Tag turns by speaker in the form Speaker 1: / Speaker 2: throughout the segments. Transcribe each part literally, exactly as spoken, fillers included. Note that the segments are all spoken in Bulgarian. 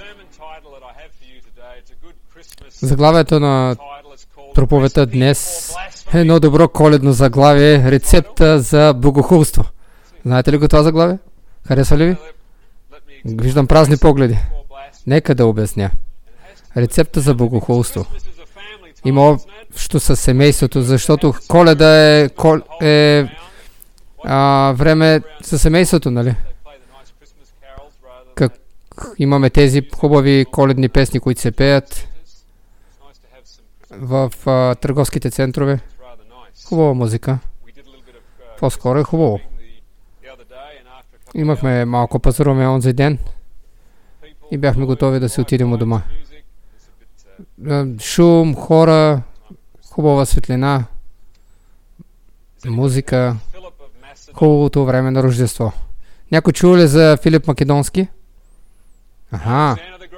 Speaker 1: Заглавието на проповедта днес е едно добро коледно заглавие, рецепта за богохулство. Знаете ли го това заглавие? Харесва ли ви? Виждам празни погледи. Нека да обясня. Рецепта за богохулство има общо със семейството, защото Коледа е, кол, е а, време за семейството, нали? Как имаме тези хубави коледни песни, които се пеят в а, търговските центрове. Хубава музика. По-скоро е хубаво. Имахме малко пазаруване онзи ден и бяхме готови да си отидем от дома. Шум, хора, хубава светлина, музика, хубавото време на Рождество. Някой чул ли за Филип Македонски? Аха.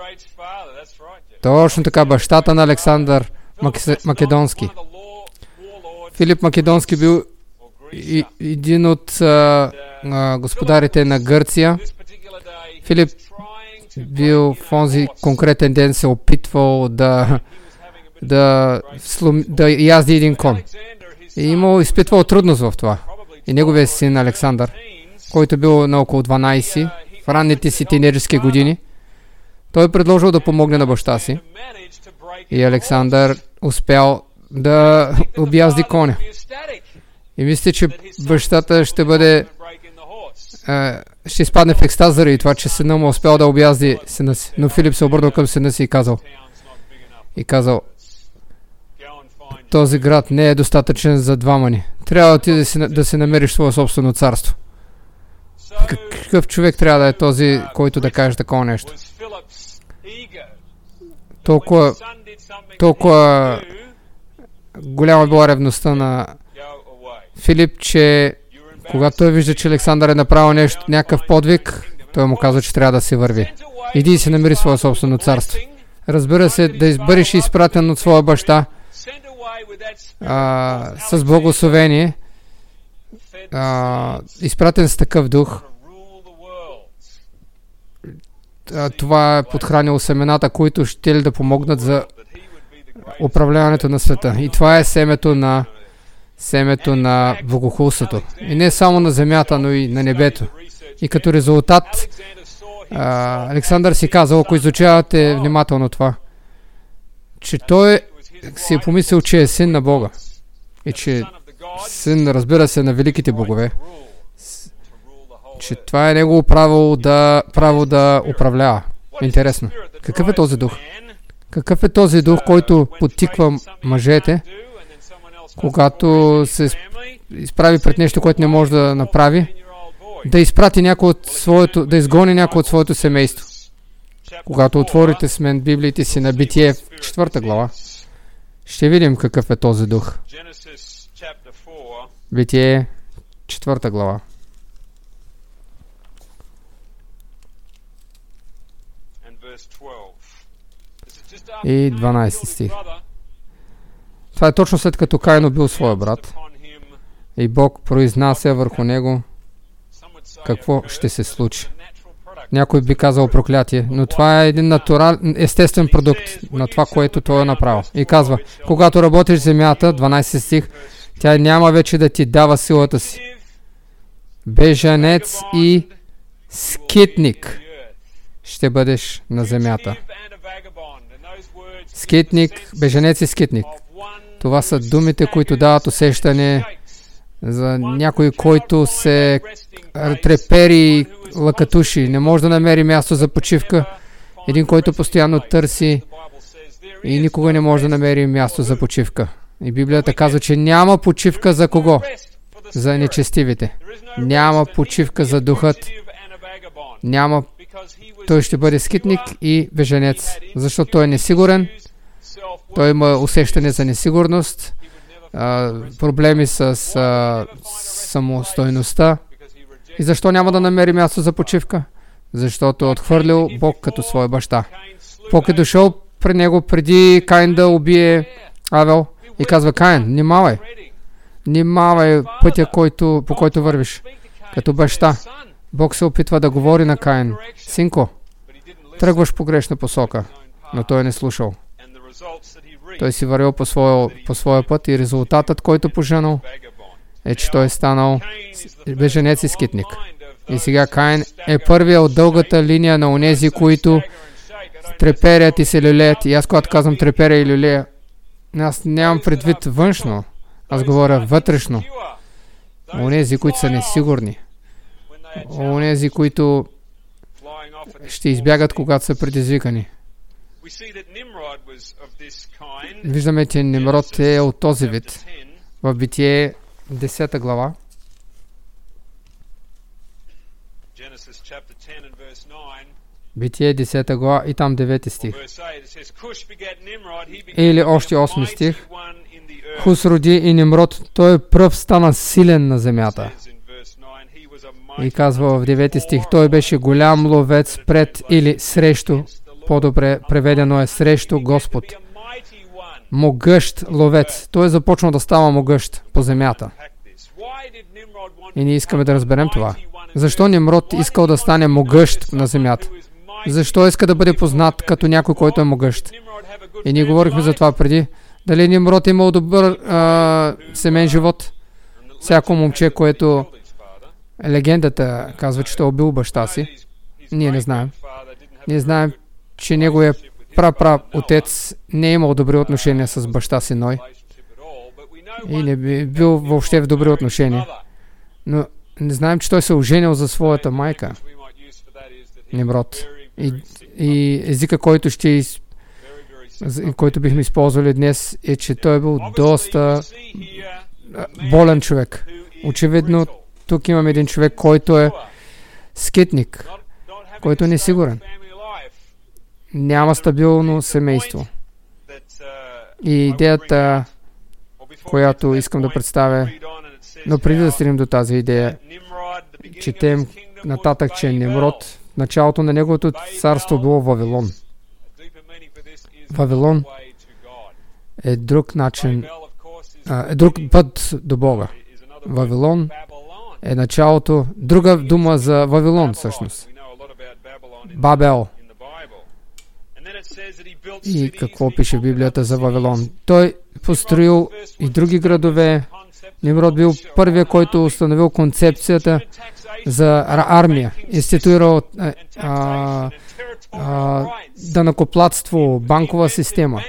Speaker 1: Точно така, бащата на Александър Македонски. Филип Македонски бил и, един от а, а, господарите на Гърция. Филип бил в онзи конкретен ден се опитвал да, да, слум, да язди един кон. И имал изпитвал трудност в това. И неговият син Александър, който бил на около дванайсет, в ранните си тинейджерски години, той предложил да помогне на баща си. И Александър успял да обязди коня. И мисля, че бащата ще бъде Uh, ще изпадне в екстаз заради това, че сина му успял да обязди сина си. Но Филип се обърнал към сина си и казал и казал този град не е достатъчен за двама ни. Трябва да ти да си, да си намериш своето собствено царство. Какъв човек трябва да е този, който да каже такова нещо? Толкова, толкова голяма била ревността на Филип, че когато той вижда, че Александър е направил нещо, някакъв подвиг, той му казва, че трябва да се върви. Иди и се намери свое собствено царство. Разбира се, да бъдеш изпратен от своя баща а, с благословение, а, изпратен с такъв дух. А, това е подхранило семената, които ще ли да помогнат за управляването на света. И това е семето на семето на богохулството. И не само на земята, но и на небето. И като резултат, а, Александър си казал, ако изучавате внимателно това, че той си е помислил, че е син на Бога. И че син, разбира се, на великите богове. Че това е негово право да, право да управлява. Интересно. Какъв е този дух? Какъв е този дух, който подтиква мъжете, когато се изправи пред нещо, което не може да направи, да изпрати някой от своето, да изгони някой от своето семейство. Когато отворите с мен Библиите си на Битие в четвърта глава, ще видим какъв е този дух. Битие, четвърта глава. И дванайсети стих. Това е точно след като Каин убил своя брат и Бог произнася върху него какво ще се случи. Някой би казал проклятие, но това е един натурал, естествен продукт на това, което той е направил. И казва, когато работиш земята, дванайсети стих, тя няма вече да ти дава силата си. Бежанец и скитник ще бъдеш на земята. Скитник, бежанец и скитник. Това са думите, които дават усещане за някой, който се трепери лъкатуши, не може да намери място за почивка. Един, който постоянно търси и никога не може да намери място за почивка. И Библията казва, че няма почивка за кого? За нечестивите. Няма почивка за духът. Няма. Той ще бъде скитник и бежанец, защото той е несигурен. Той има усещане за несигурност, а, проблеми с а, самостойността. И защо няма да намери място за почивка? Защото е отхвърлил Бог като своя баща. Бог е дошъл при него преди Каин да убие Авел и казва: Каин, внимавай, внимавай пътя, който, по който вървиш. Като баща, Бог се опитва да говори на Каин: синко, тръгваш по грешна посока, но той не слушал. Той си вървил по своя, по своя път и резултатът, който поженал, е, че той е станал беженец и скитник. И сега Каин е първия от дългата линия на онези, които треперят и се люлеят. И аз, когато казвам треперя и люлея, аз нямам предвид външно, аз говоря вътрешно. Онези, които са несигурни. Онези, които ще избягат, когато са предизвикани. Виждаме, че Нимрод е от този вид. В Битие десета глава. Битие десета глава и там девети стих. Или още осми стих. Хус роди и Нимрод, той пръв стана силен на земята. И казва в девети стих, той беше голям ловец пред или срещу, по-добре преведено е срещу Господ. Могъщ ловец. Той е започнал да става могъщ по земята. И ние искаме да разберем това. Защо Нимрод искал да стане могъщ на земята? Защо иска да бъде познат като някой, който е могъщ? И ние говорихме за това преди. Дали Нимрод е имал добър а, семейен живот? Всяко момче, което легендата казва, че той е убил баща си. Ние не знаем. Ние знаем, че неговия пра-пра отец не е имал добри отношения с баща си Ной. И не би бил въобще в добри отношения. Но не знаем, че той се оженил за своята майка. Нимрод. И, и езика, който ще из... който бихме използвали днес, е, че той е бил доста болен човек. Очевидно, тук имаме един човек, който е скитник, който е несигурен. Няма стабилно семейство. И идеята, която искам да представя, но преди да стигнем до тази идея, четем нататък, че Нимрод, в началото на неговото царство било Вавилон. Вавилон е друг начин, е друг път до Бога. Вавилон е началото, друга дума за Вавилон всъщност. Бабел. И какво пише в Библията за Вавилон? Той построил и други градове. Нимрод бил първия, който установил концепцията за армия. Институирал а, а, а, данъкоплатство, банкова система.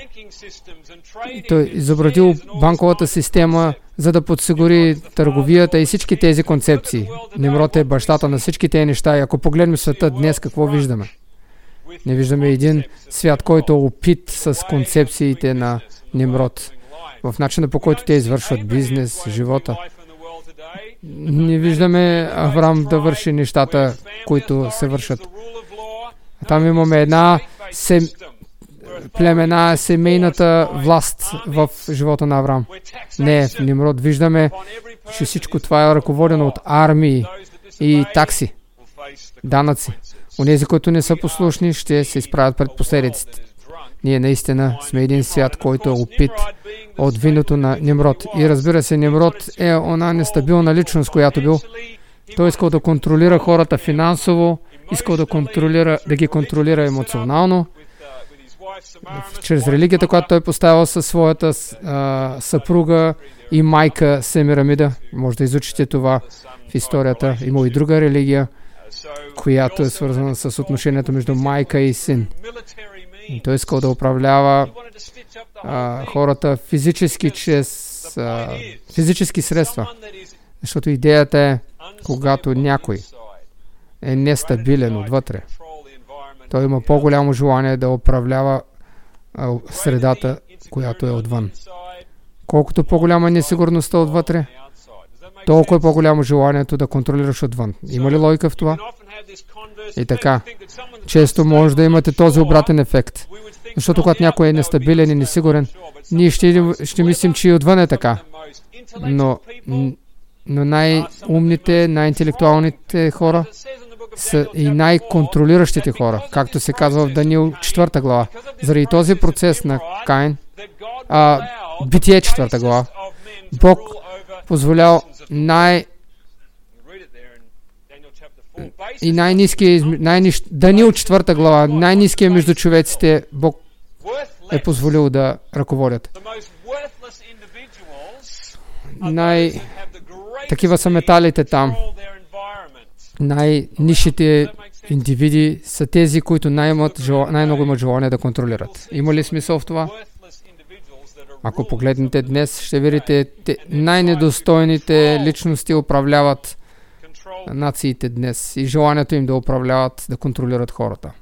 Speaker 1: Той изобразил банковата система, за да подсигури търговията и всички тези концепции. Нимрод е бащата на всички тези неща. И ако погледнем света днес, какво виждаме? Не виждаме един свят, който е опит с концепциите на Нимрод. В начина, по който те извършват бизнес, живота. Не виждаме Авраам да върши нещата, които се вършат. Там имаме една сем... племена, семейната власт в живота на Авраам. Не, в Нимрод виждаме, че всичко това е ръководено от армии и такси, данъци. Онези, които не са послушни, ще се изправят пред последиците. Ние наистина сме един свят, който е опит от виното на Нимрод. И разбира се, Нимрод е она нестабилна личност, която бил. Той искал да контролира хората финансово, искал да, контролира, да ги контролира емоционално, чрез религията, която той поставил със своята а, съпруга и майка Семирамида. Може да изучите това в историята. Има и друга религия, която е свързана с отношението между майка и син. И той искал да управлява а, хората физически чрез а, физически средства. Защото идеята е, когато някой е нестабилен отвътре, той има по-голямо желание да управлява а, средата, която е отвън. Колкото по-голяма е несигурността отвътре, толкова е по-голямо желанието да контролираш отвън. Има ли логика в това? И така, често може да имате този обратен ефект. Защото когато някой е нестабилен и несигурен, ние ще, ще мислим, че и отвън е така. Но, но най-умните, най-интелектуалните хора са и най-контролиращите хора, както се казва в Даниил четвърта глава. Заради този процес на Каин, а, Битие четвърта глава, Бог позволял най- и най-низкият, най-нищ, Даниил четвърта глава, най-низкият между човеците Бог е позволил да ръководят. Най- такива са металите там. Най-нишите индивиди са тези, които най-имат, най-много имат желание да контролират. Има ли смисъл в това? Ако погледнете днес, ще видите, най-недостойните личности управляват нациите днес и желанието им да управляват, да контролират хората.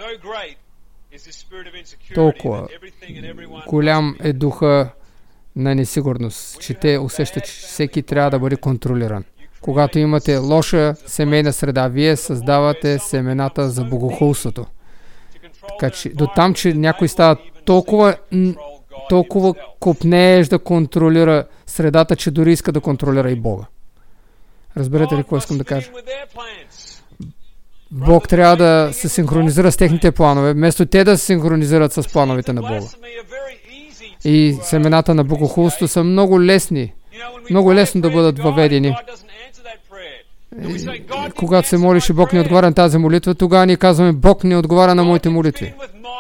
Speaker 1: Толкова голям е духа на несигурност, че те усещат, че всеки трябва да бъде контролиран. Когато имате лоша семейна среда, вие създавате семената за богохулството. Така че до там, че някой става толкова, толкова копнееш да контролира средата, че дори иска да контролира и Бога. Разберете ли какво искам да кажа? Бог трябва да се синхронизира с техните планове, вместо те да се синхронизират с плановете на Бога. И семената на богохулство са много лесни, много лесно да бъдат въведени. И, когато се молиш и Бог не отговаря на тази молитва, тогава ние казваме, Бог не отговаря на моите молитви.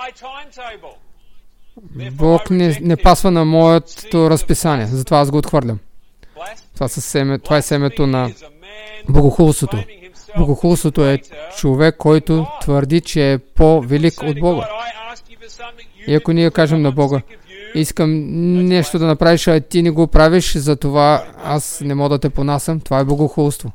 Speaker 1: Бог не, не пасва на моето разписание, затова аз го отхвърлям. Това, са семе, това е семето на богохулството. Богохулството е човек, който твърди, че е по-велик от Бога. И ако ние кажем на Бога, искам нещо да направиш, а ти не го правиш, затова аз не мога да те понасям, това е богохулство.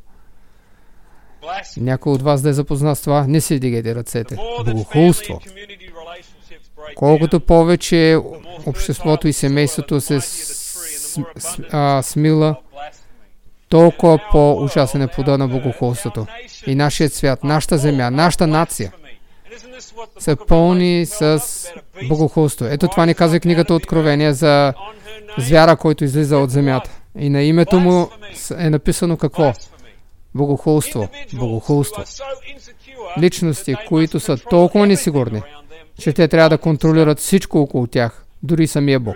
Speaker 1: Някой от вас да е запознат с това, не си вдигайте ръцете. Богохулство. Колкото повече обществото и семейството се с, с, а, смила, толкова по-ужасен е плода на богохулството. И нашият свят, нашата земя, нашата нация са пълни с богохулство. Ето това ни казва книгата Откровение за звяра, който излиза от земята. И на името му е написано какво? Богохулство. Богохулство. Личности, които са толкова несигурни, че те трябва да контролират всичко около тях, дори самия Бог.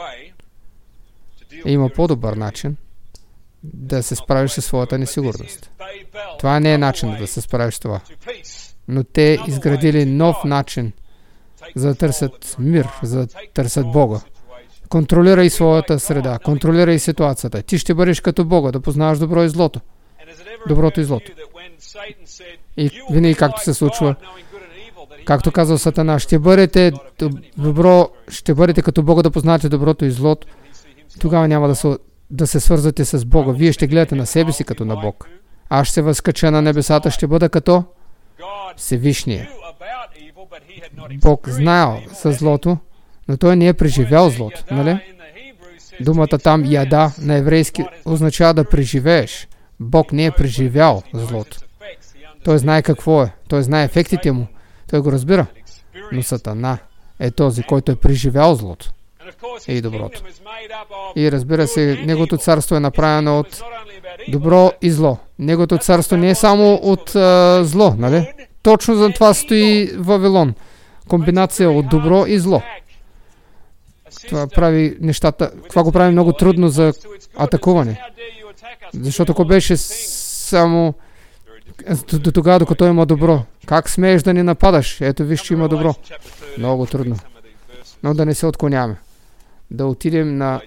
Speaker 1: И има по-добър начин да се справиш със своята несигурност. Това не е начин да се справиш с това. Но те изградили нов начин, за да търсят мир, за да търсят Бога. Контролирай своята среда, контролирай ситуацията. Ти ще бъдеш като Бога, да познаваш добро и злото. Доброто и злото. И винаги както се случва, както казва Сатана, ще бъдете добро, ще бъдете като Бога да познавате доброто и злото. Тогава няма да се, да се свързвате с Бога. Вие ще гледате на себе си като на Бог. Аз ще се възкача на небесата, ще бъда като Всевишния. Бог знаел за злото, но той не е преживял злото, нали? Думата там яда на еврейски означава да преживееш. Бог не е преживял злото. Той знае какво е. Той знае ефектите му. Той го разбира. Но Сатана е този, който е преживял злото и доброто. И разбира се, неговото царство е направено от добро и зло. Неговото царство не е само от а, зло, нали? Точно за това стои Вавилон. Комбинация от добро и зло. Това прави нещата, това го прави много трудно за атакуване. Защото ако беше само до тогава, докато има добро, как смееш да ни нападаш? Ето виж, че има добро. Много трудно. Но да не се отклоняваме. Да отидем на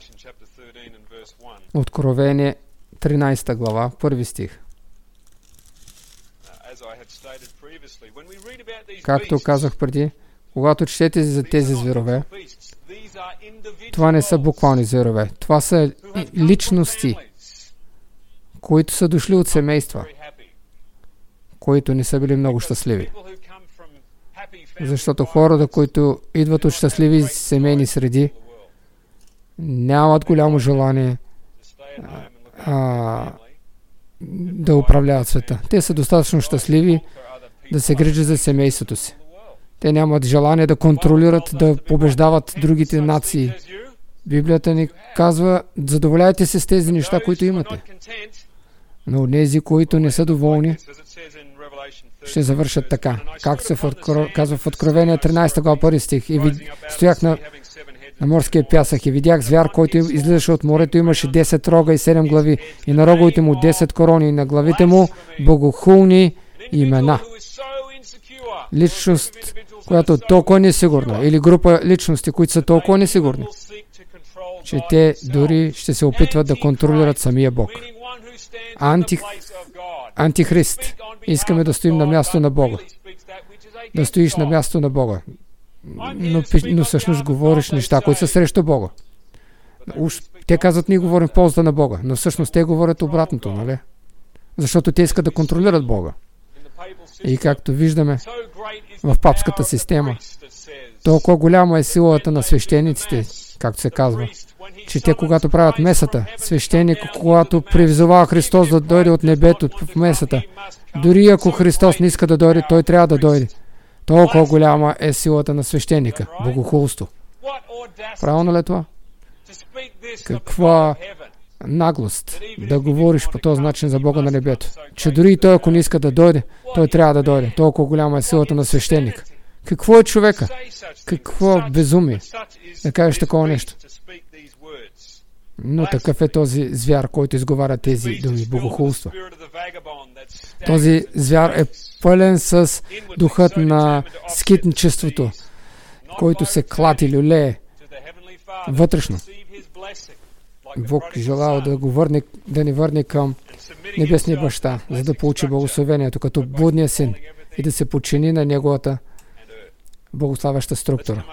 Speaker 1: Откровение тринайсета глава, първи стих. Както казах преди, когато четете за тези зверове, това не са буквални зверове. Това са личности, които са дошли от семейства, които не са били много щастливи. Защото хората, които идват от щастливи семейни среди, нямат голямо желание а, да управляват света. Те са достатъчно щастливи да се грижат за семейството си. Те нямат желание да контролират, да побеждават другите нации. Библията ни казва, задоволяйте се с тези неща, които имате. Но онези, които не са доволни, ще завършат така. Както се казва в Откровение тринайсета глава, първи стих. И вид... стоях на, на морския пясък и видях звяр, който излизаше от морето, имаше десет рога и седем глави. И на роговете му десет корони, и на главите му богохулни имена. Личност, която е толкова несигурна, или група личности, които са толкова несигурни, че те дори ще се опитват да контролират самия Бог. Антих... Антихрист. Искаме да стоим на място на Бога. Да стоиш на място на Бога. Но, но всъщност говориш неща, които са срещу Бога. Уж, те казват, ние говорим в полза на Бога, но всъщност те говорят обратното, нали? Защото те искат да контролират Бога. И както виждаме в папската система, толкова голяма е силата на свещениците, както се казва, че те, когато правят месата, свещеник, когато призовава Христос да дойде от небето в месата, дори ако Христос не иска да дойде, той трябва да дойде. Толкова голяма е силата на свещеника. Богохулство. Правилно ли е това? Каква наглост да говориш по този начин за Бога на небето. Че дори и той, ако не иска да дойде, той трябва да дойде. Толкова голяма е силата на свещеника. Какво е човека? Какво безумие да кажеш такова нещо? Но такъв е този звяр, който изговаря тези думи, богохулства. Този звяр е пълен с духът на скитничеството, който се клати, люлее вътрешно. Бог желал да го върне, да ни върне към небесния баща, за да получи благословението като будния син и да се подчини на неговата благославяща структура.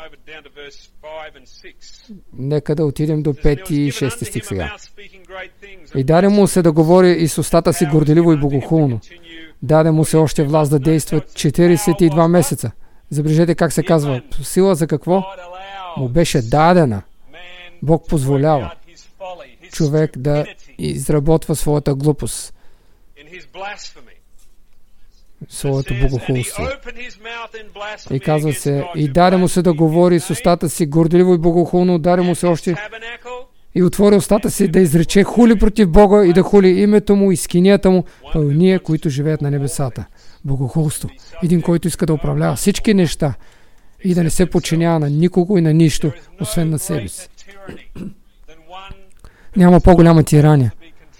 Speaker 1: Нека да отидем до пети и шести стих сега. И даде му се да говори и с устата си горделиво и богохулно. Даде му се още власт да действа четиридесет и два месеца. Забележете как се казва. Сила за какво? Му беше дадена. Бог позволява човек да изработва своята глупост, своето богохулство. И казва се, и даде му се да говори с устата си горделиво и богохулно, даде му се още и отвори устата си да изрече хули против Бога и да хули името му и скинията му, а ние, които живеят на небесата. Богохулство. Един, който иска да управлява всички неща и да не се подчинява на никого и на нищо, освен на себе си. Няма по-голяма тирания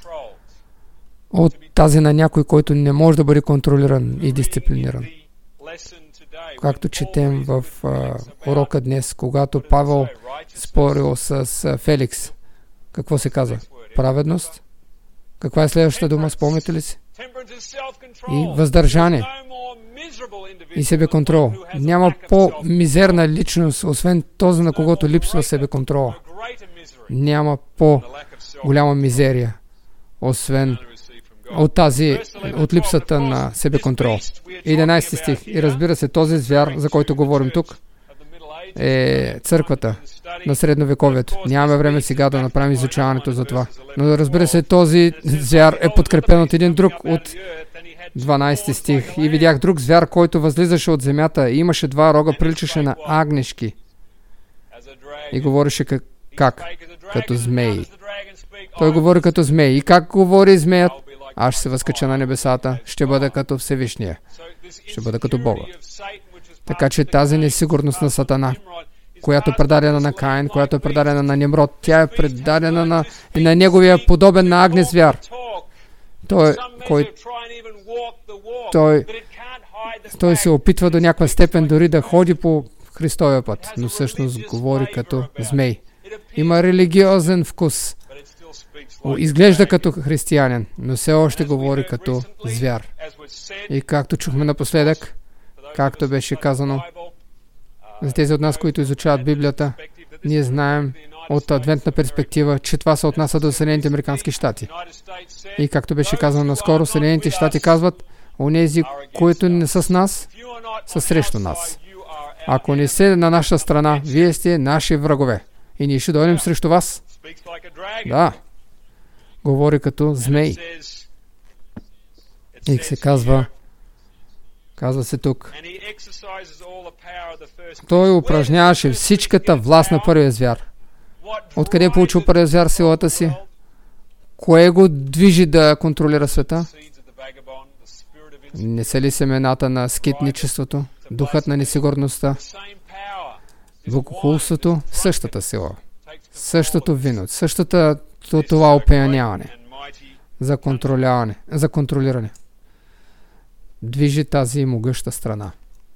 Speaker 1: от тази на някой, който не може да бъде контролиран и дисциплиниран. Както четем в а, урока днес, когато Павел спорил с а, Феликс. Какво се казва? Праведност? Каква е следващата дума? Спомните ли си? И въздържание. И себеконтрол. Няма по-мизерна личност, освен този, на когото липсва себеконтрола. Няма по-голяма мизерия, освен от тази, от липсата на себеконтрол. единайсети стих. И разбира се, този звяр, за който говорим тук, е църквата на средновековието. Нямаме време сега да направим изучаването за това. Но разбира се, този звяр е подкрепен от един друг, от дванайсети стих. И видях друг звяр, който възлизаше от земята и имаше два рога, приличаше на агнешки. И говореше как, как? Като змеи. Той говори като змеи. И как говори змеят? Аз ще се възкача на небесата, ще бъда като Всевишния, ще бъда като Бога. Така че тази несигурност на Сатана, която е предадена на Каин, която е предадена на Немрод, тя е предадена на, и на неговия подобен на агнец звяр. Той, кой, той, той се опитва до някаква степен дори да ходи по Христовия път, но всъщност говори като змей. Има религиозен вкус. Изглежда като християнин, но все още говори като звяр. И както чухме напоследък, както беше казано, за тези от нас, които изучават Библията, ние знаем от адвентна перспектива, че това се отнася до Съединените американски щати. И както беше казано наскоро, Съединените щати казват, онези, които не са с нас, са срещу нас. Ако не сте на наша страна, вие сте наши врагове. И ние ще дойдем срещу вас. Да. Говори като змей. И се казва, казва се тук, той упражняваше всичката власт на първия звяр. Откъде е получил първия звяр силата си? Кое го движи да контролира света? Не са ли семената на скитничеството, духът на несигурността, богохулството, същата сила, същото вино, същата това опияняване за контроляване, за контролиране. движи тази могъща страна.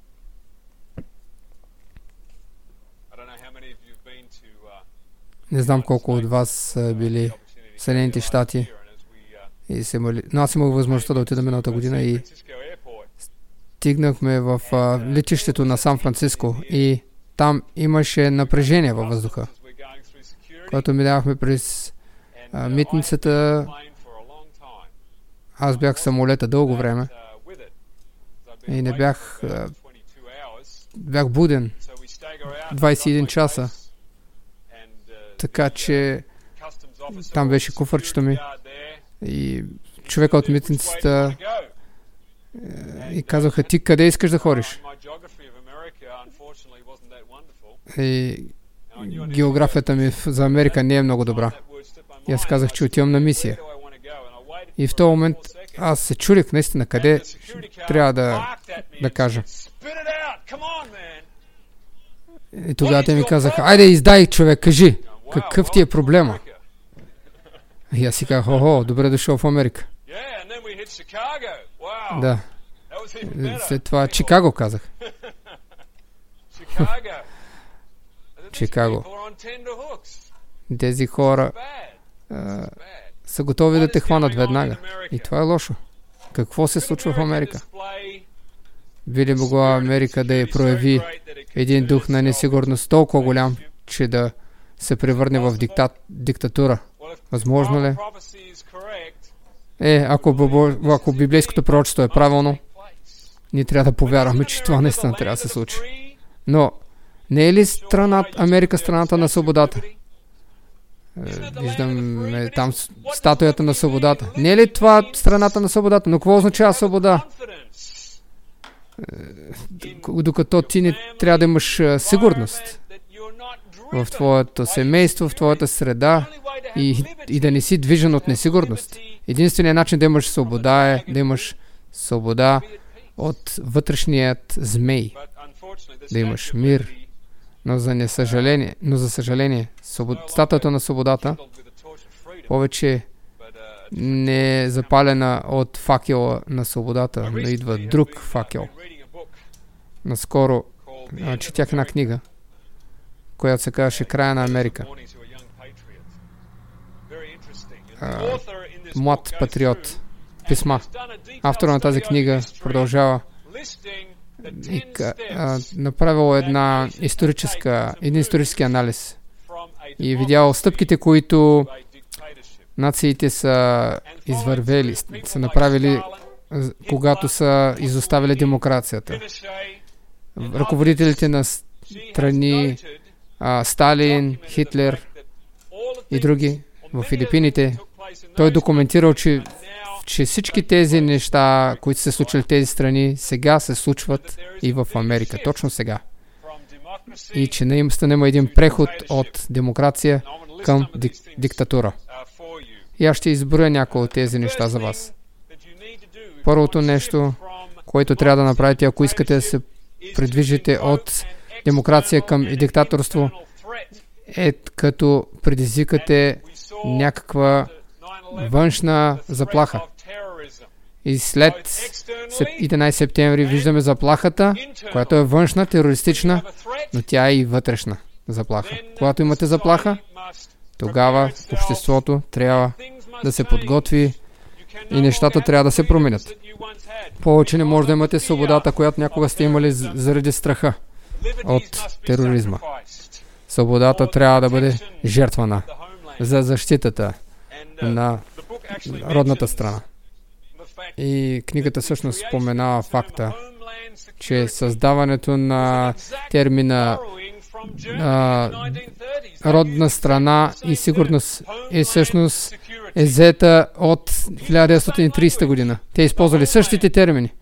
Speaker 1: Не знам колко от вас са били в Съединените щати, и се мали... но аз имах възможността да отида миналата година и стигнахме в а, летището на Сан Франциско и там имаше напрежение във въздуха. Когато минавахме през а, митницата, аз бях в самолета дълго време и не бях а, бях буден двайсет и един часа. Така че там беше куфърчето ми и човека от митницата и казаха: ти къде искаш да ходиш? И географията ми за Америка не е много добра. И аз казах, че отивам на мисия. И в този момент аз се чудих наистина къде трябва да, да кажа. И тогава те ми казаха: айде издай, човек, кажи, какъв ти е проблема? И аз си казах: охо, добре дошъл в Америка. Да. След това Чикаго казах. Чикаго. Тези хора а, са готови да те хванат веднага. И това е лошо. Какво се случва в Америка? Би ли могла Америка да я прояви един дух на несигурност толкова голям, че да се превърне в диктат, диктатура? Възможно ли? Е, ако, ако библейското пророчество е правилно, ние трябва да повярваме, че това наистина трябва да се случи. Но не е ли страна, Америка страната на свободата? Виждам там статуята на свободата. Не е ли това страната на свободата? Но какво означава свобода? Докато ти не трябва да имаш сигурност в твоето семейство, в твоята среда и, и да не си движен от несигурност. Единственият начин да имаш свобода е да имаш свобода от вътрешният змей. Да имаш мир. Но за несъжаление, но за съжаление, статуята на свободата повече не е запалена от факела на свободата, но идва друг факел. Наскоро а, четях една книга, която се казваше "Края на Америка". А, млад патриот. Писма. Автора на тази книга продължава и а, направил една историческа, един исторически анализ и видял стъпките, които нациите са извървели, са направили, когато са изоставили демокрацията. Ръководителите на страни, а, Сталин, Хитлер и други в Филипините, той документирал, че че всички тези неща, които се случили в тези страни, сега се случват и в Америка. Точно сега. И че наистина има един преход от демокрация към дик, диктатура. И аз ще изброя някои от тези неща за вас. Първото нещо, което трябва да направите, ако искате да се придвижите от демокрация към диктаторство, е като предизвикате някаква външна заплаха. И след единайсети септември виждаме заплахата, която е външна, терористична, но тя е и вътрешна заплаха. Когато имате заплаха, тогава обществото трябва да се подготви и нещата трябва да се променят. Повече не може да имате свободата, която някога сте имали заради страха от тероризма. Свободата трябва да бъде жертвана за защитата на родната страна. И книгата всъщност споменава факта, че създаването на термина а, родна страна и сигурност е всъщност е взета от хиляда деветстотин и тридесета година. Те използвали същите термини.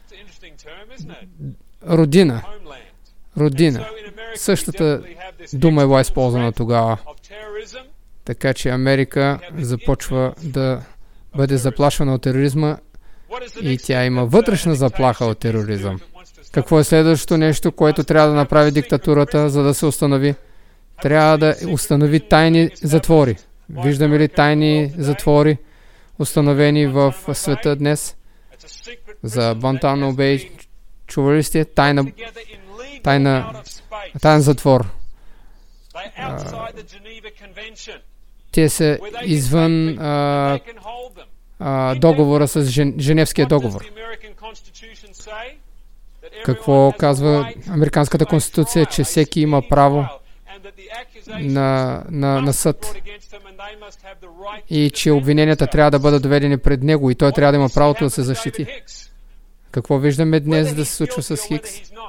Speaker 1: Родина. Родина. Същата дума е била използвана тогава. Така че Америка започва да бъде заплашвана от тероризма и тя има вътрешна заплаха от тероризъм. Какво е следващото нещо, което трябва да направи диктатурата, за да се установи? Трябва да установи тайни затвори. Виждаме ли тайни затвори, установени в света днес? За Guantanamo Bay, чували ли сте? Тайна, тайна, тайна затвор. А, те са извън а, а, договора с Жен, Женевския договор. Какво казва Американската конституция? Че всеки има право на, на, на съд и че обвиненията трябва да бъдат доведени пред него и той трябва да има правото да се защити. Какво виждаме днес да се случва с Хикс?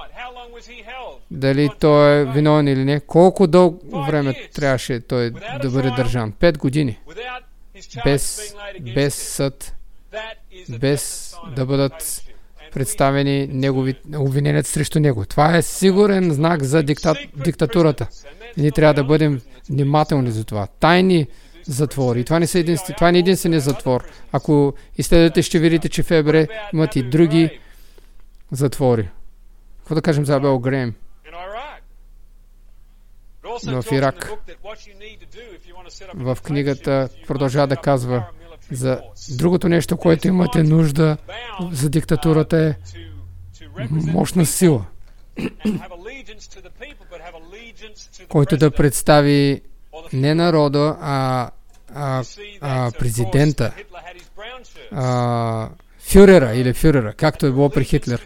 Speaker 1: Дали той е виновен или не? Колко дълго време трябваше той да бъде държан? Пет години. Без, без съд, без да бъдат представени негови обвиненията срещу него. Това е сигурен знак за дикта, диктатурата. И ние трябва да бъдем внимателни за това. Тайни затвори. Това не са единствен, това не е единственият затвор. Ако изследвате, ще видите, че в ФБР имат и други затвори. Какво да кажем за Абел Грейм? В Ирак. В книгата продължава да казва за другото нещо, което имате нужда за диктатурата е мощна сила, който да представи не народа, а, а, а президента, а, фюрера или фюрера, както е било при Хитлер.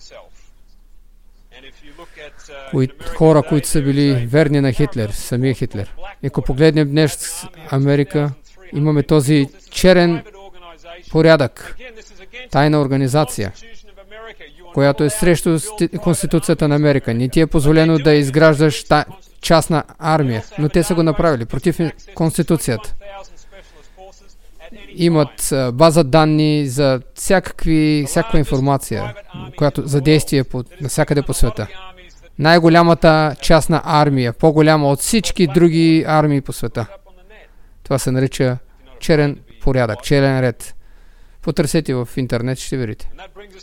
Speaker 1: Кои, хора, които са били верни на Хитлер, самия Хитлер. И ако погледнем днес Америка, имаме този черен порядък, тайна организация, която е срещу Конституцията на Америка. Не ти е позволено да изграждаш та, частна армия, но те са го направили против Конституцията. Имат база данни за всякакви, всякаква информация, която за действие по, навсякъде по света. Най-голямата частна армия, по-голяма от всички други армии по света. Това се нарича черен порядък, черен ред. Потърсете в интернет, ще видите.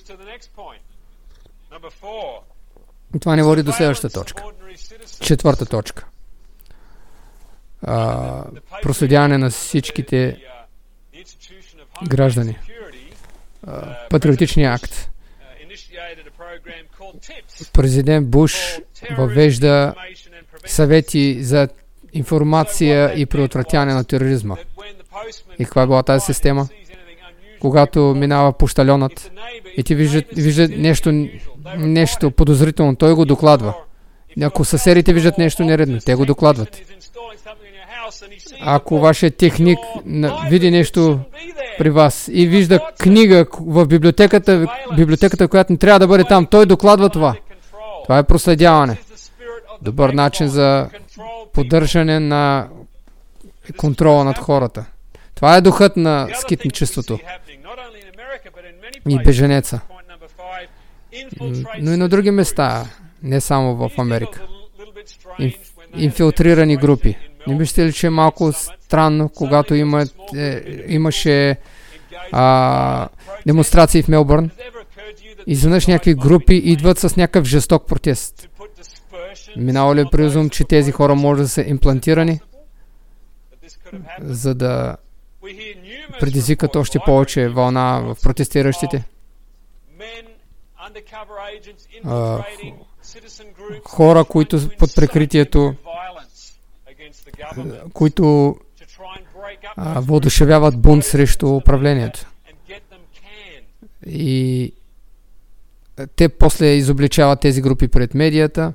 Speaker 1: И това ни води до следващата точка. Четвърта точка. А, проследяване на всичките граждани. А, патриотичния акт. Президент Буш въвежда съвети за информация и предотвратяване на тероризма. И каква е била тази система? Когато минава пощальонът и ти вижда, вижда нещо, нещо подозрително, той го докладва. Ако съседите виждат нещо нередно, те го докладват. Ако вашият техник види нещо при вас и вижда книга в библиотеката, библиотеката, която не трябва да бъде там, той докладва това. Това е проследяване. Добър начин за поддържане на контрола над хората. Това е духът на скитничеството и беженеца. Но и на други места, не само в Америка. Инфилтрирани групи. Не мислите ли, че е малко странно, когато има, е, имаше а, демонстрации в Мелбърн? Изведнъж някакви групи идват с някакъв жесток протест. Минало ли е призум, че тези хора може да са имплантирани, за да предизвикат още повече вълна в протестиращите? А, хора, които под прикритието, които а, въодушевяват бунт срещу управлението. И те после изобличават тези групи пред медията,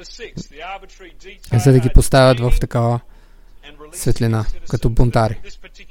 Speaker 1: за да ги поставят в такава светлина, като бунтари.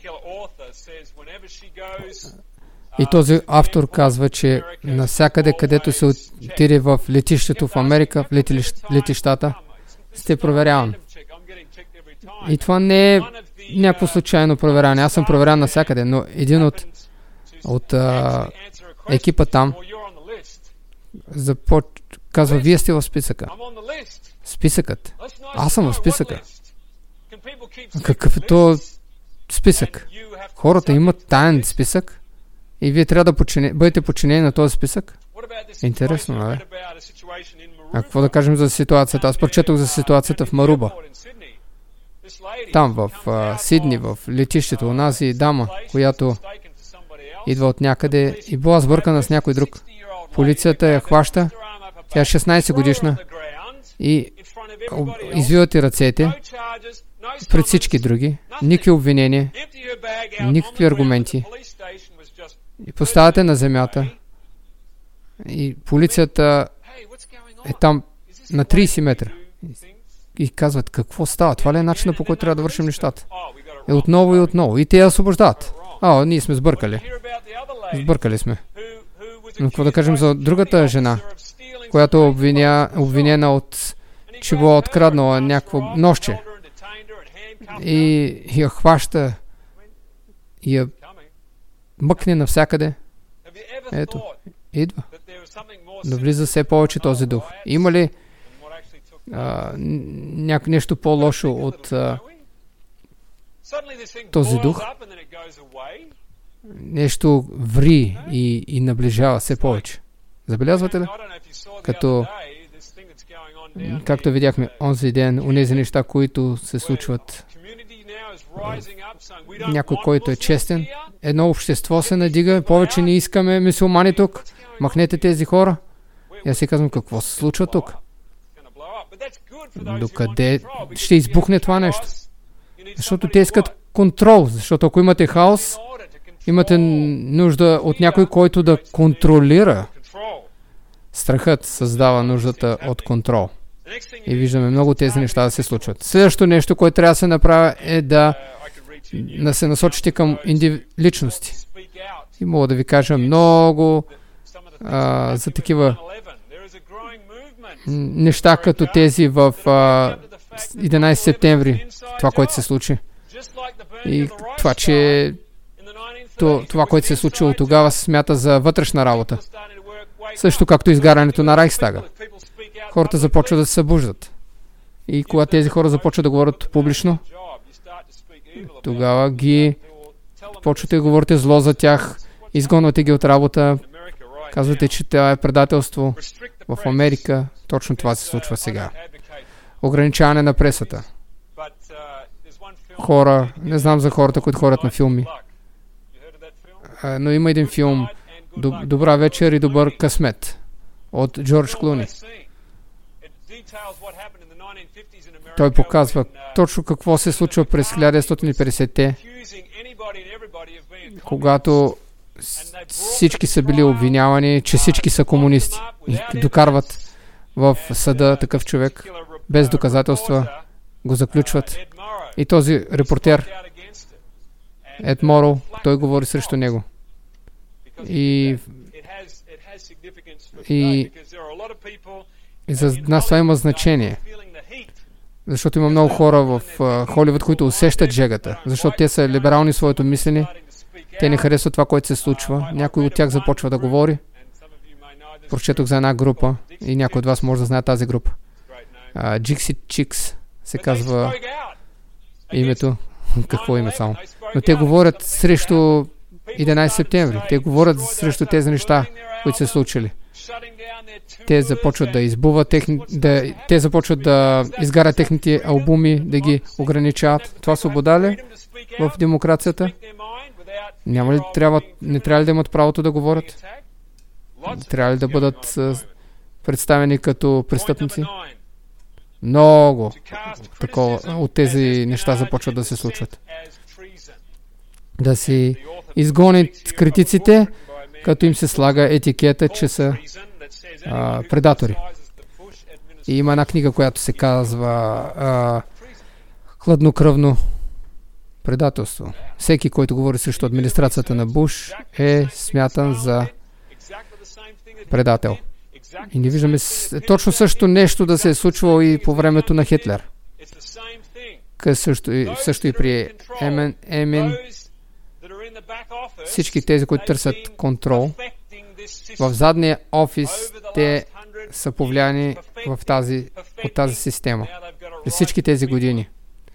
Speaker 1: И този автор казва, че навсякъде, където се отиде в летището в Америка, в летищ, летищата, сте проверяван. И това не е някакво случайно проверяване. Аз съм проверян навсякъде, но един от, от а, екипа там започ... казва, вие сте в списъка. Списъкът. Аз съм в списъка. Какъв е то списък? Хората имат таен списък и вие трябва да почине... бъдете подчинени на този списък. Интересно, нали? А какво да кажем за ситуацията? Аз прочетох за ситуацията в Маруба. Там, в uh, Сидни, в летището, у нас и дама, която идва от някъде и била сбъркана с някой друг. Полицията я хваща, тя е шестнайсет годишна и извиват и ръцете пред всички други. Никакви обвинения, никакви аргументи. И поставяте на земята и полицията е там на трийсет метра. И казват, какво става? Това ли е начинът, по който трябва да вършим нещата? И отново и отново. И те я освобождават. А, ние сме сбъркали. Сбъркали сме. Но какво да кажем за другата жена, която е обвиня, обвинена от, че била откраднала някакво нощче. И я хваща и я мъкне навсякъде. Ето, идва. Да влиза все повече този дух. Има ли а, няко, нещо по-лошо от а, този дух? Нещо ври и, и наближава все повече. Забелязвате ли? Като, както видяхме онзи ден, онези неща, които се случват. Някой, който е честен. Едно общество се надига. Повече не искаме мюсюлмани тук. Махнете тези хора. И аз си казвам, какво се случва тук? Докъде ще избухне това нещо? Защото те искат контрол. Защото ако имате хаос, имате нужда от някой, който да контролира. Страхът създава нуждата от контрол. И виждаме много тези неща да се случват. Следващото нещо, което трябва да се направи, е да, да се насочите към индив... личности. И мога да ви кажа много а, за такива неща, като тези в а, единайсети септември. Това, което се случи. И това, че то, това, което се е случило тогава, се смята за вътрешна работа. Също както изгарянето на Райхстага. Хората започват да се събуждат. И когато тези хора започват да говорят публично, тогава ги почвате да говорите зло за тях, изгонвате ги от работа, казвате, че това е предателство. В Америка точно това се случва сега. Ограничаване на пресата. Хора, не знам за хората, които ходят на филми, но има един филм Добра вечер и добър късмет от Джордж Клуни. Той показва точно какво се случва през хиляда деветстотин и петдесетте, когато всички са били обвинявани, че всички са комунисти. И докарват в съда такъв човек, без доказателства, го заключват. И този репортер, Ед Моро, той говори срещу него. И, и, и за нас това има значение. Защото има много хора в uh, Холивуд, които усещат жегата. Защото те са либерални в своето мислене. Те не харесват това, което се случва. Някой от тях започва да говори. Прочетох за една група и някой от вас може да знае тази група. Uh, Dixie Chicks се казва името. Какво име само? Но те говорят срещу единайсети септември. Те говорят срещу тези неща, които се случили. Те започват да избуват, техни, да, те започват да изгарят техните албуми, да ги ограничават. Това свобода ли в демокрацията? Няма ли, трябва, не трябва ли да имат правото да говорят? Трябва ли да бъдат uh, представени като престъпници? Много такова, от тези неща започват да се случват. Да си изгонят критиците, като им се слага етикета, че са а, предатори. И има една книга, която се казва а, Хладнокръвно предателство. Всеки, който говори срещу администрацията на Буш, е смятан за предател. И не виждаме точно също нещо да се е случвало и по времето на Хитлер. Също и, също и при Емен, Емин. Всички тези, които търсят контрол, в задния офис те са повлияни в тази, от тази система. И всички тези години.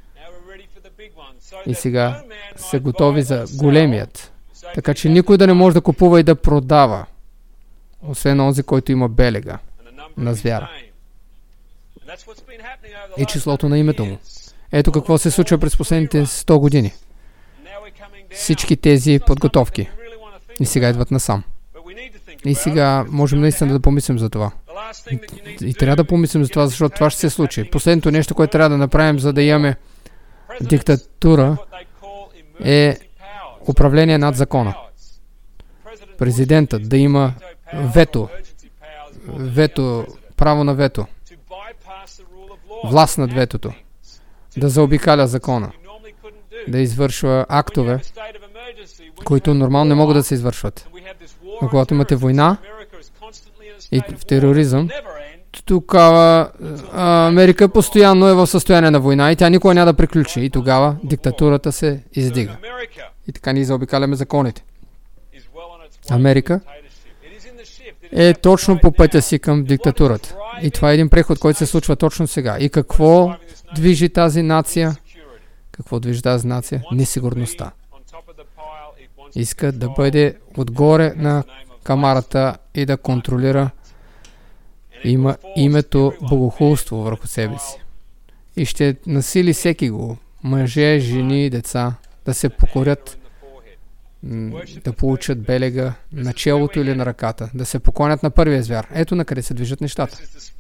Speaker 1: И сега са готови за големият. Така че никой да не може да купува и да продава, освен онзи, който има белега на звяра. И числото на името му. Ето какво се случва през последните сто години. Всички тези подготовки. И сега идват насам. И сега можем наистина да помислим за това. И, и трябва да помислим за това, защото това ще се случи. Последното нещо, което трябва да направим, за да имаме диктатура, е управление над закона. Президентът да има вето, вето, право на вето, власт над ветото, да заобикаля закона, да извършва актове, които нормално не могат да се извършват. Но когато имате война и в тероризъм, тогава Америка постоянно е в състояние на война и тя никога няма да приключи. И тогава диктатурата се издига. И така ние заобикаляме законите. Америка е точно по пътя си към диктатурата. И това е един преход, който се случва точно сега. И какво движи тази нация? Какво движи тази нация? Несигурността. Иска да бъде отгоре на камарата и да контролира. Има името богохулство върху себе си. И ще насили всеки го, мъже, жени, деца, да се покорят, да получат белега на челото или на ръката, да се поклонят на първия звяр. Ето на къде се движат нещата.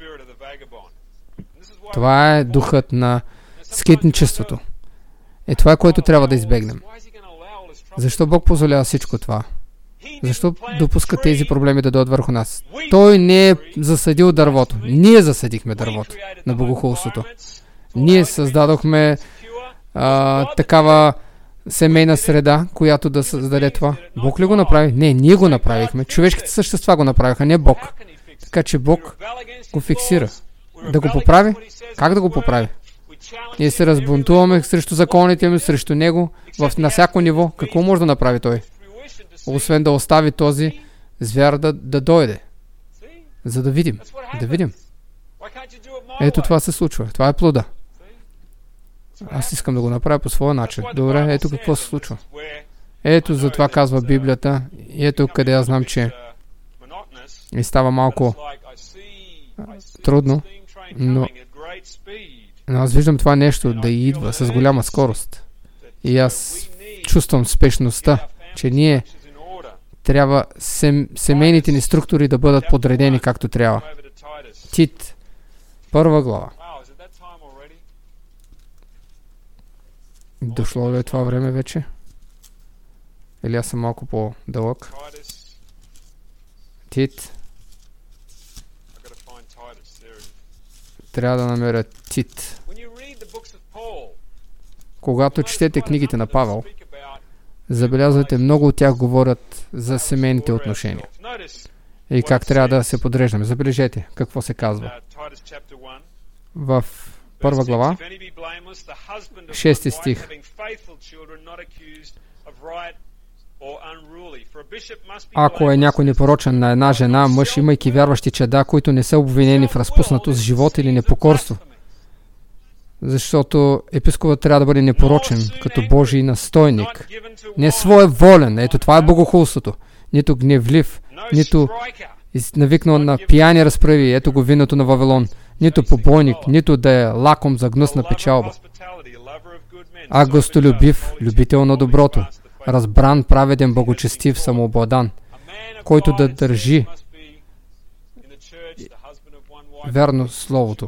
Speaker 1: Това е духът на скитничеството. Е това е, което трябва да избегнем. Защо Бог позволява всичко това? Защо допуска тези проблеми да дойдат върху нас? Той не е засадил дървото. Ние засадихме дървото на богохулството. Ние създадохме а, такава семейна среда, която да създаде това. Бог ли го направи? Не, ние го направихме. Човешките същества го направиха, не Бог. Така че Бог го фиксира. Да го поправи? Как да го поправи? Ние се разбунтуваме срещу законите ми, срещу него, в, на всяко ниво. Какво може да направи той? Освен да остави този звяр да, да дойде. За да видим. Да видим. Ето това се случва. Това е плода. Аз искам да го направя по своя начин. Добре, ето какво се случва. Ето за това казва Библията. И ето къде аз знам, че и става малко трудно, но, но аз виждам това нещо да идва с голяма скорост. И аз чувствам спешността, че ние трябва сем, семейните ни структури да бъдат подредени както трябва. Тит, първа глава. Дошло ли е това време вече? Или аз съм малко по-дълъг? Тит. Трябва да намеря Тит. Когато четете книгите на Павел, забелязвате, много от тях говорят за семейните отношения. И как трябва да се подреждаме. Забележете какво се казва. В първа глава, шести стих. Ако е някой непорочен на една жена, мъж, имайки вярващи чада, които не са обвинени в разпуснатост, живот или непокорство. Защото епископът трябва да бъде непорочен, като Божий настойник. Не своеволен, ето това е богохулството. Нито гневлив, нито навикнал на пияни разправи, ето го виното на Вавилон. Нито побойник, нито да е лаком за гнусна печалба. А гостолюбив, любител на доброто, разбран, праведен, богочестив, самообладан, който да държи верно словото.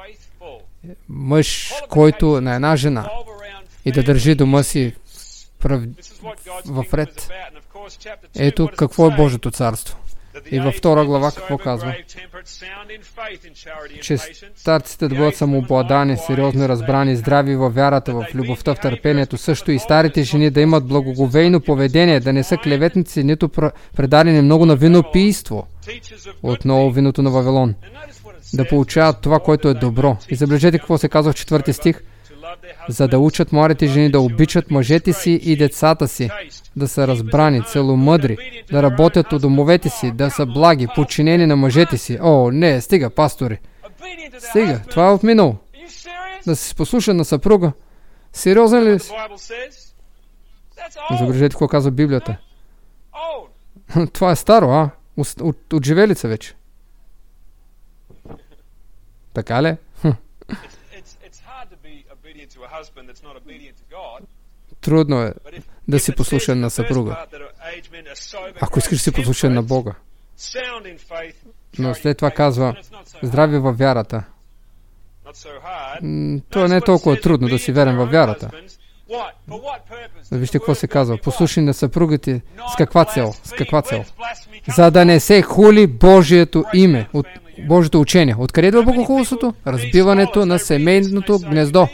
Speaker 1: Мъж, който на една жена и да държи дома си прав... в ред. Ето какво е Божието царство. И във втора глава какво казва? Че старците да бъдат самообладани, сериозно разбрани, здрави във вярата, в любовта, в търпението, също и старите жени да имат благоговейно поведение, да не са клеветници, нито предадени много на винопийство. Отново виното на Вавилон. Да получават това, което е добро. И забележете какво се казва в четвърти стих. За да учат младите жени да обичат мъжете си и децата си, да са разбрани, целомъдри, да работят у домовете си, да са благи, подчинени на мъжете си. О, не, стига, пастори. Стига, това е отминало. Да се послуша на съпруга. Сериозен ли си? Забележете какво казва Библията. Това е старо, а? От, от, от живелица вече. Така ли? Трудно е да си послушен на съпруга, ако искаш да си послушен на Бога. Но след това казва, здрави във вярата. Това не е толкова трудно да си верен във вярата. Вижте какво се казва. Послушай на съпругите с каква цел? С каква цел? За да не се хули Божието име, от Божието учение. Откъде идва богохулството? Разбиването на семейното гнездо.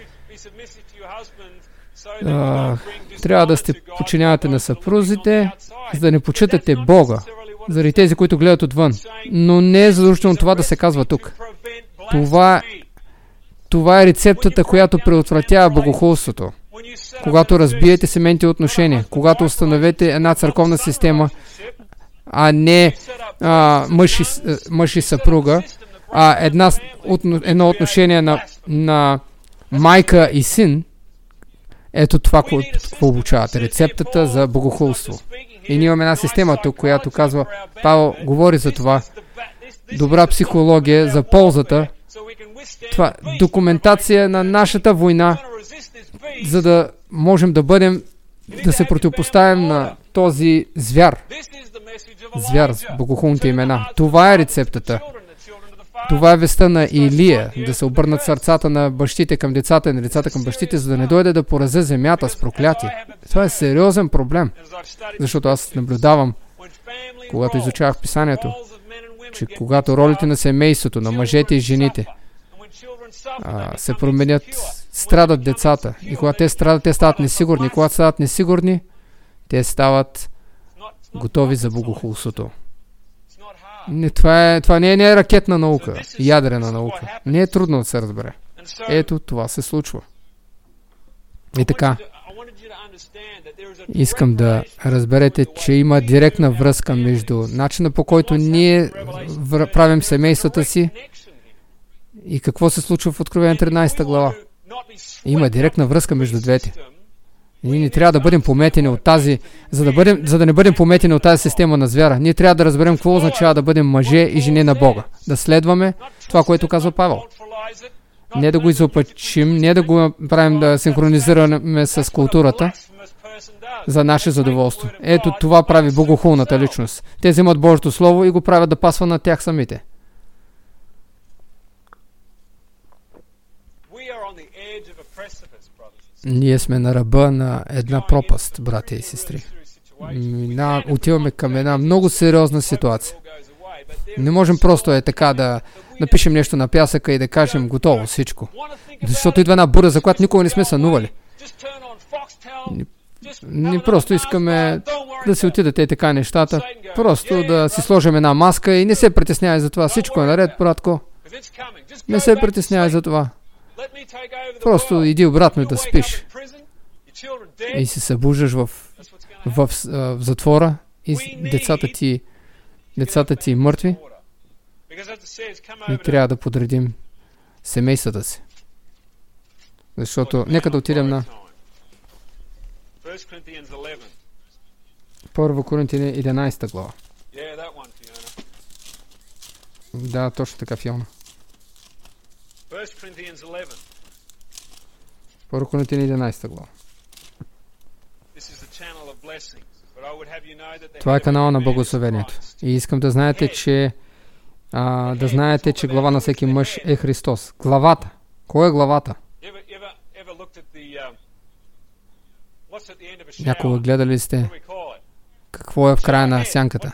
Speaker 1: А, трябва да сте подчинявате на съпрузите, за да не почитате Бога. Заради тези, които гледат отвън. Но не е задължително това да се казва тук. Това, това е рецептата, която предотвратява богохулството. Когато разбиете семейните отношения, когато установите една църковна система, а не а, мъж, и, мъж и съпруга, а една, едно отношение на, на майка и син, ето това, какво обучавате. Рецептата за богохулство. И ние имаме една система тук, която казва, Павел говори за това, добра психология за ползата, това документация на нашата война, за да можем да бъдем, да се противопоставим на този звяр. Звяр с богохулните имена. Това е рецептата. Това е вестта на Илия, да се обърнат сърцата на бащите към децата и на децата към бащите, за да не дойде да поразе земята с проклятие. Това е сериозен проблем, защото аз наблюдавам, когато изучавах писанието, че когато ролите на семейството, на мъжете и жените а, се променят, страдат децата. И когато те страдат, те стават несигурни. И когато стават несигурни, те стават готови за богохулството. Не, това, е, това не, е, не е ракетна наука, ядрена наука. Не е трудно да се разбере. Ето, това се случва. И така, искам да разберете, че има директна връзка между начина, по който ние правим семействата си и какво се случва в Откровение тринадесета глава. Има директна връзка между двете. И ние не трябва да бъдем пометени от тази, за да, бъдем, за да не бъдем пометени от тази система на звяра. Ние трябва да разберем какво означава да бъдем мъже и жени на Бога. Да следваме това, което казва Павел. Не да го изопачим, не да го правим да синхронизираме с културата за наше задоволство. Ето това прави богохулната личност. Те вземат Божието Слово и го правят да пасва на тях самите. Ние сме на ръба на една пропаст, братя и сестри. Мина, отиваме към една много сериозна ситуация. Не можем просто е така да напишем нещо на пясъка и да кажем готово всичко. Защото идва една буря, за която никога не сме сънували. Ние просто искаме да се отидат и така нещата. Просто да си сложим една маска и не се притеснявай за това. Всичко е наред, братко. Не се притеснявай за това. Просто иди обратно да спиш. И се събуждаш в, в, в, в затвора и децата ти, децата ти мъртви. И трябва да подредим семействата си. Защото, нека да отидем на Първо Коринтияни единадесета глава. Да, точно така, Фиона. Първо Коринтияни единадесета глава. Това е канала на благословението. И искам да знаете, че а, да знаете, че глава на всеки мъж е Христос. Главата. Кой е главата? Някога гледали сте какво е в края на сянката?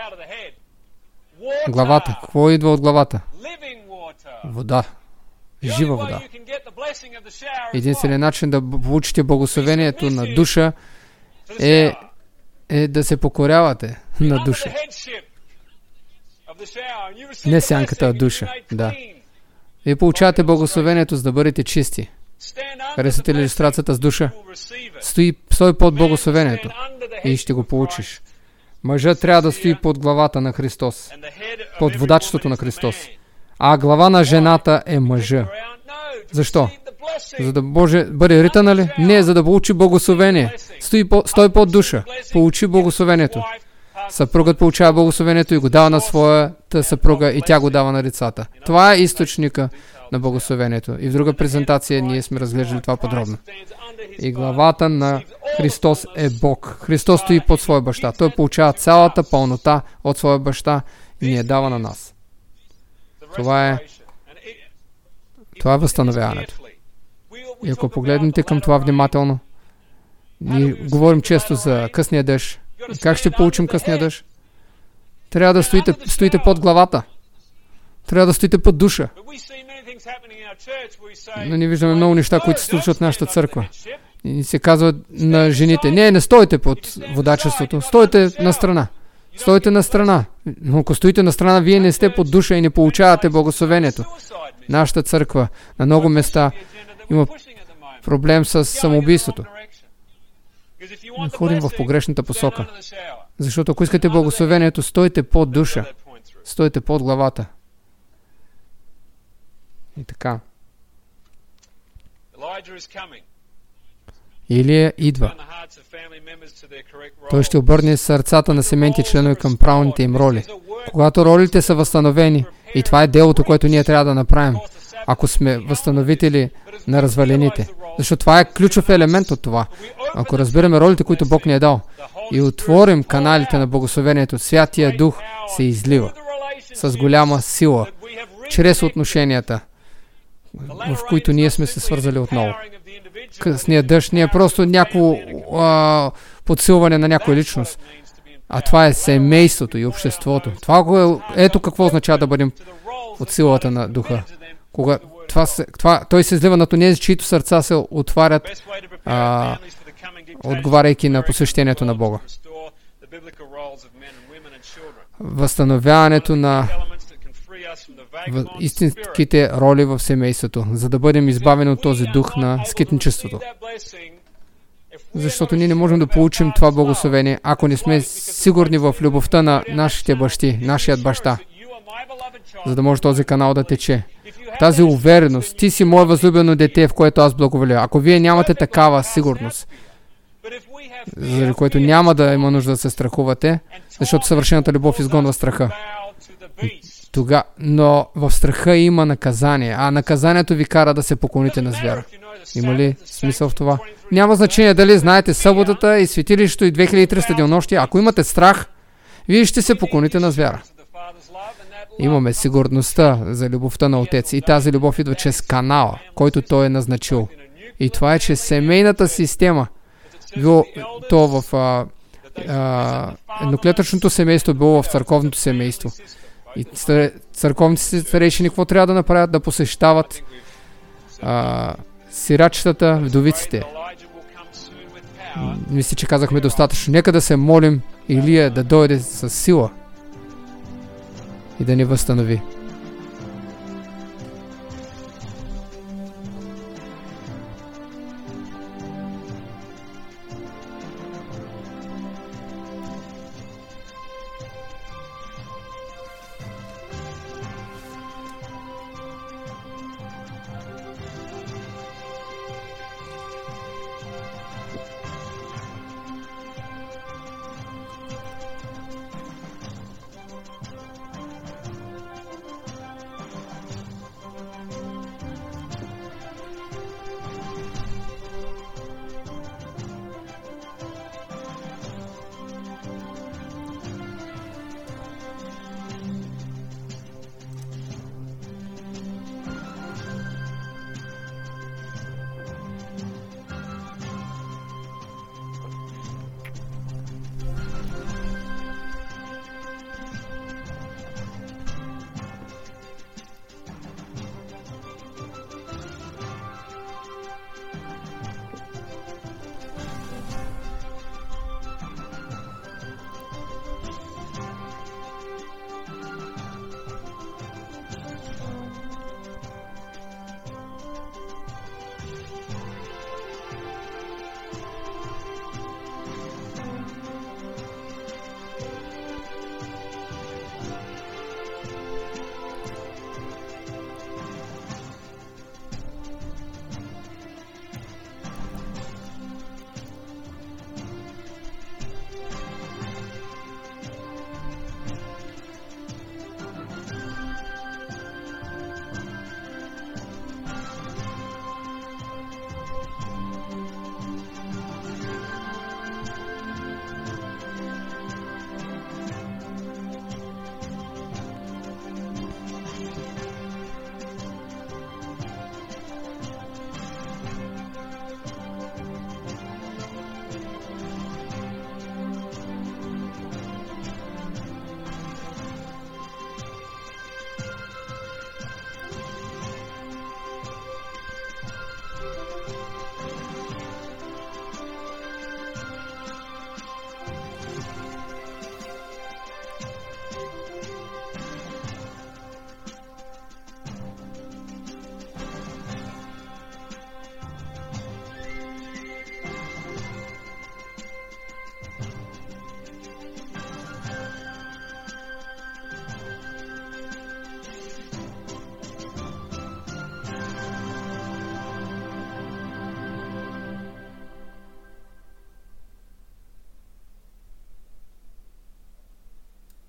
Speaker 1: Главата. Какво идва от главата? Вода. Жива вода. Единственият начин да получите благословението на душа е, е да се покорявате на душа. Не сянката, а душа. Да. Вие получавате благословението, за да бъдете чисти. Харесате ли илюстрацията с душа? Стои, стои под благословението и ще го получиш. Мъжът трябва да стои под главата на Христос, под водачеството на Христос. А глава на жената е мъжа. Защо? За да може бъде ритана ли? Не, за да получи благословение. Стои, по, стой под душа. Получи благословението. Съпругът получава благословението и го дава на своята съпруга и тя го дава на децата. Това е източника на благословението. И в друга презентация ние сме разглеждали това подробно. И главата на Христос е Бог. Христос стои под своя баща. Той получава цялата пълнота от своя баща и ни я дава на нас. Това е, това е възстановяването. И ако погледнете към това внимателно, ние говорим често за късния дъжд. И как ще получим късния дъжд? Трябва да стоите, стоите под главата. Трябва да стоите под душа. Но ние виждаме много неща, които се случват в нашата църква. И се казва на жените: не, не стойте под водачеството, стойте на страна. Стойте на страна. Но ако стоите на страна, вие не сте под душа и не получавате благословението. Нашата църква на много места има проблем с самоубийството. Ходим в погрешната посока. Защото ако искате благословението, стойте под душа. Стойте под главата. И така. Илия идва. Той ще обърне сърцата на семейните членове към правилните им роли. Когато ролите са възстановени, и това е делото, което ние трябва да направим, ако сме възстановители на развалените. Защото това е ключов елемент от това. Ако разбираме ролите, които Бог ни е дал, и отворим каналите на благословението, Святия Дух се излива с голяма сила, чрез отношенията, в които ние сме се свързали отново. Късният дъжд не е просто някакво а, подсилване на някоя личност, а това е семейството и обществото. Това е, ето какво означава да бъдем под силата на Духа. Кога това се, това, той се излива на онези, чието сърца се отварят, а, отговаряйки на посвещението на Бога. Възстановяването на в истинските роли в семейството, за да бъдем избавени от този дух на скитничеството. Защото ние не можем да получим това благословение, ако не сме сигурни в любовта на нашите бащи, нашият баща, за да може този канал да тече. Тази увереност: ти си мое възлюбено дете, в което аз благоволя. Ако вие нямате такава сигурност, заради което няма да има нужда да се страхувате, защото съвършената любов изгонва страха. Тога, но в страха има наказание, а наказанието ви кара да се поклоните на звяра. Има ли смисъл в това? Няма значение дали знаете съботата и светилището и две хиляди и триста денонощия. Ако имате страх, вие ще се поклоните на звяра. Имаме сигурността за любовта на Отец и тази любов идва чрез канала, който Той е назначил. И това е, че семейната система, било то в а, а, едноклетъчното семейство, било в църковното семейство. И църковните старейшини какво трябва да направят? Да посещават а, сирачетата, вдовиците. Мисля, че казахме достатъчно. Нека да се молим Илия да дойде с сила и да ни възстанови.